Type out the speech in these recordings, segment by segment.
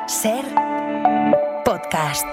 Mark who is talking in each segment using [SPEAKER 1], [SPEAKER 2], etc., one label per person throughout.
[SPEAKER 1] Ser podcast.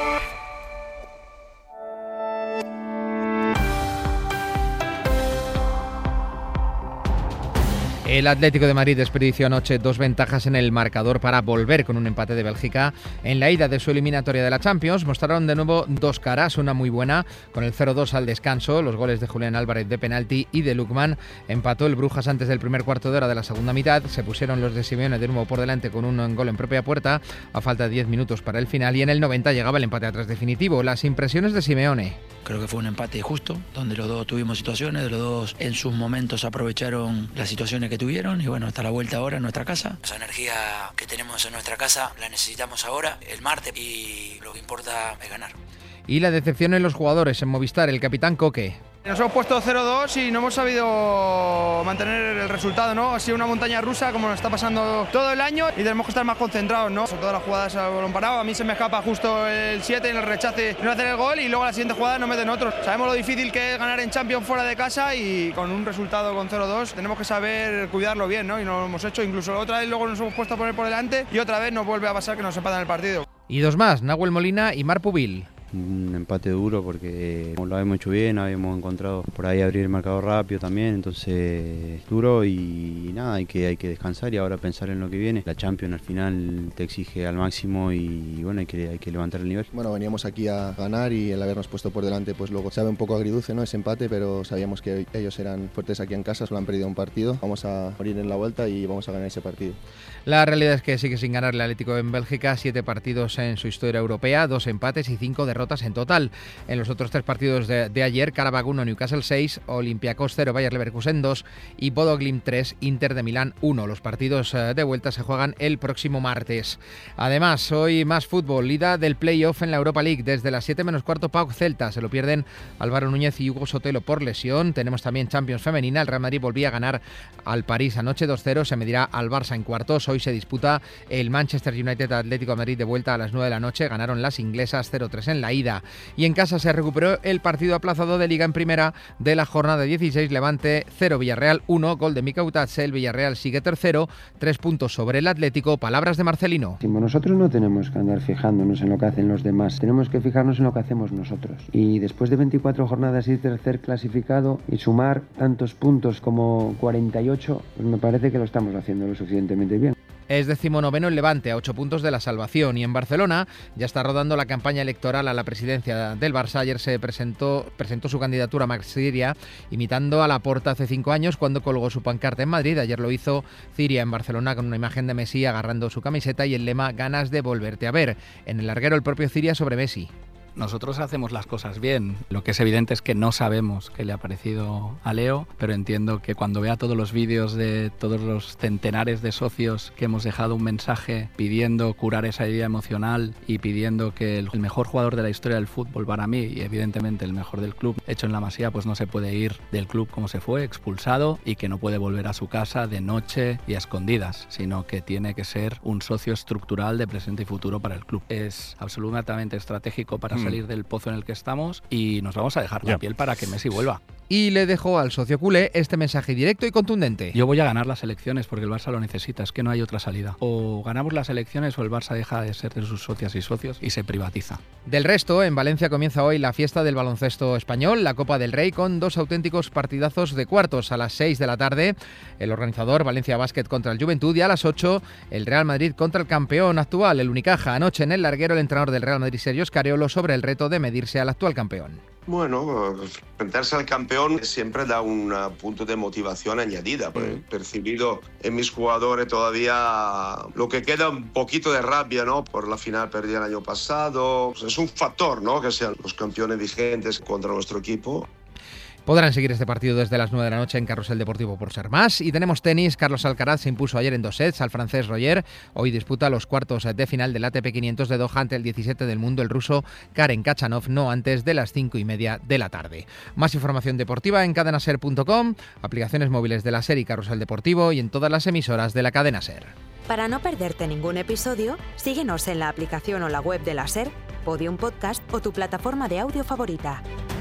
[SPEAKER 2] El Atlético de Madrid desperdició anoche 2 ventajas en el marcador para volver con un empate de Bélgica en la ida de su eliminatoria de la Champions. Mostraron de nuevo 2 caras, una muy buena con el 0-2 al descanso, los goles de Julián Álvarez de penalti y de Lookman. Empató el Brujas antes del primer cuarto de hora de la segunda mitad. Se pusieron los de Simeone de nuevo por delante con un gol en propia puerta a falta de 10 minutos para el final, y en el 90 llegaba el empate atrás definitivo. Las impresiones de Simeone.
[SPEAKER 3] Creo que fue un empate justo, donde los dos tuvimos situaciones, los dos en sus momentos aprovecharon las situaciones que tuvieron, y bueno, hasta la vuelta ahora en nuestra casa. Esa energía que tenemos en nuestra casa la necesitamos ahora, el martes, y lo que importa es ganar.
[SPEAKER 2] Y la decepción en los jugadores. En Movistar, el capitán Coque.
[SPEAKER 4] Nos hemos puesto 0-2 y no hemos sabido mantener el resultado, ¿no? Ha sido una montaña rusa como nos está pasando todo el año y tenemos que estar más concentrados, ¿no? Sobre todo las jugadas a balón parado. A mí se me escapa justo el 7 en el rechace, no hacer el gol, y luego a la siguiente jugada no meten otros. Sabemos lo difícil que es ganar en Champions fuera de casa, y con un resultado con 0-2 tenemos que saber cuidarlo bien, ¿no? Y no lo hemos hecho. Incluso otra vez luego nos hemos puesto a poner por delante y otra vez nos vuelve a pasar que nos empatan el partido.
[SPEAKER 2] Y 2 más, Nahuel Molina y Marc Pubil.
[SPEAKER 5] Un empate duro porque lo habíamos hecho bien, habíamos encontrado por ahí abrir el marcador rápido también, entonces duro y nada, hay que descansar y ahora pensar en lo que viene. La Champions al final te exige al máximo y bueno, hay que levantar el nivel.
[SPEAKER 6] Bueno, veníamos aquí a ganar y el habernos puesto por delante pues luego sabe un poco agridulce, ¿no? Ese empate, pero sabíamos que ellos eran fuertes aquí en casa, solo han perdido un partido. Vamos a morir en la vuelta y vamos a ganar ese partido.
[SPEAKER 2] La realidad es que sigue sin ganar el Atlético en Bélgica, 7 partidos en su historia europea, 2 empates y 5 derrotas en total. En los otros 3 partidos de ayer, Karabag 1, Newcastle 6, Olympiacos 0, Bayer Leverkusen 2 y Bodo Glimt 3, Inter de Milán 1. Los partidos de vuelta se juegan el próximo martes. Además, hoy más fútbol, ida del play-off en la Europa League. Desde las 7 menos cuarto, PAOK Celta. Se lo pierden Álvaro Núñez y Hugo Sotelo por lesión. Tenemos también Champions femenina. El Real Madrid volvía a ganar al París anoche 2-0. Se medirá al Barça en cuartos. Hoy se disputa el Manchester United Atlético de Madrid de vuelta a las 9 de la noche. Ganaron las inglesas 0-3 en la ida. Y en casa se recuperó el partido aplazado de Liga en Primera de la jornada 16. Levante 0, Villarreal 1, gol de Mika Utache. El Villarreal sigue tercero, 3 puntos sobre el Atlético. Palabras de Marcelino.
[SPEAKER 7] Nosotros no tenemos que andar fijándonos en lo que hacen los demás, tenemos que fijarnos en lo que hacemos nosotros. Y después de 24 jornadas y tercer clasificado y sumar tantos puntos como 48, pues me parece que lo estamos haciendo lo suficientemente bien.
[SPEAKER 2] Es 19º el Levante, a 8 puntos de la salvación. Y en Barcelona ya está rodando la campaña electoral a la presidencia del Barça. Ayer se presentó su candidatura a Marc Ciria, imitando a Laporta hace 5 años cuando colgó su pancarta en Madrid. Ayer lo hizo Ciria en Barcelona con una imagen de Messi agarrando su camiseta y el lema "Ganas de volverte a ver". En el larguero el propio Ciria sobre Messi.
[SPEAKER 8] Nosotros hacemos las cosas bien. Lo que es evidente es que no sabemos qué le ha parecido a Leo, pero entiendo que cuando vea todos los vídeos de todos los centenares de socios que hemos dejado un mensaje pidiendo curar esa herida emocional y pidiendo que el mejor jugador de la historia del fútbol para mí, y evidentemente el mejor del club, hecho en la Masía, pues no se puede ir del club como se fue, expulsado, y que no puede volver a su casa de noche y a escondidas, sino que tiene que ser un socio estructural de presente y futuro para el club. Es absolutamente estratégico para salir del pozo en el que estamos y nos vamos a dejar la piel para que Messi vuelva.
[SPEAKER 2] Y le dejó al socio culé este mensaje directo y contundente.
[SPEAKER 8] Yo voy a ganar las elecciones porque el Barça lo necesita, es que no hay otra salida. O ganamos las elecciones o el Barça deja de ser de sus socias y socios y se privatiza.
[SPEAKER 2] Del resto, en Valencia comienza hoy la fiesta del baloncesto español, la Copa del Rey, con 2 auténticos partidazos de cuartos. A las 6 de la tarde, el organizador Valencia Basket contra el Juventud, y a las 8, el Real Madrid contra el campeón actual, el Unicaja. Anoche en el larguero, el entrenador del Real Madrid, Sergio Scariolo, sobre el reto de medirse al actual campeón.
[SPEAKER 9] Bueno, enfrentarse al campeón siempre da un punto de motivación añadida. He percibido en mis jugadores todavía lo que queda un poquito de rabia, ¿no? Por la final perdida el año pasado. Es un factor, ¿no? Que sean los campeones vigentes contra nuestro equipo.
[SPEAKER 2] Podrán seguir este partido desde las 9 de la noche en Carrusel Deportivo por ser más. Y tenemos tenis. Carlos Alcaraz se impuso ayer en 2 sets al francés Roger. Hoy disputa los cuartos de final del ATP 500 de Doha ante el 17 del mundo, el ruso Karen Khachanov, no antes de las 5:30 de la tarde. Más información deportiva en cadenaser.com, aplicaciones móviles de la SER y Carrusel Deportivo y en todas las emisoras de la cadena SER.
[SPEAKER 1] Para no perderte ningún episodio, síguenos en la aplicación o la web de la SER, Podium Podcast o tu plataforma de audio favorita.